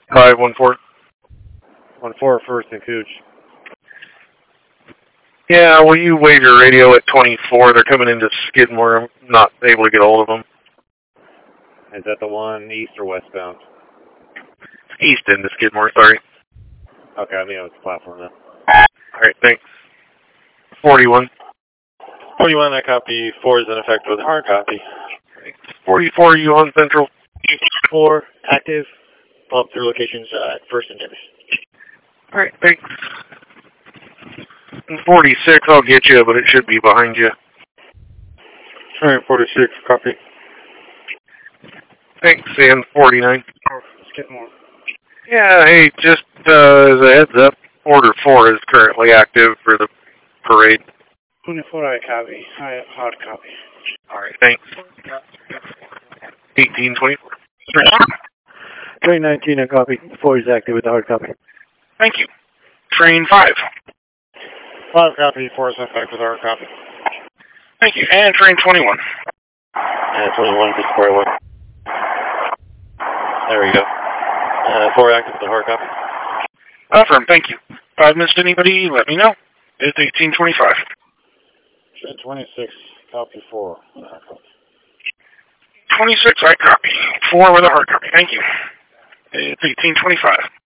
514. 1-4, First and Cooch. Yeah, will you wave your radio at 24? They're coming into Skidmore. I'm not able to get a hold of them. Is that the one east or westbound? East into Skidmore, sorry. Okay, I think it's platform then. Alright, thanks. 41. 41, I copy. 4 is in effect with hard copy. 44, you on Central? 4, active. Pull up through locations at First and Dennis. Alright, thanks. And 46, I'll get you, but it should be behind you. Alright, 46, copy. Thanks, and 49. Skidmore. Yeah, hey, just as a heads up, Order 4 is currently active for the parade. 24, I copy. Hard copy. Alright, thanks. 1824. Train 19, I copy. 4 is active with the hard copy. Thank you. Train 5. 5 copy, 4 is in effect with hard copy. Thank you. And train 21. And 21 to square 1. There we go. 4 active with the hard copy. Affirm, thank you. If I've missed anybody, let me know. It's 1825. Train 26, copy 4. 26, I copy. 4 with a hard copy. Thank you. It's 1825.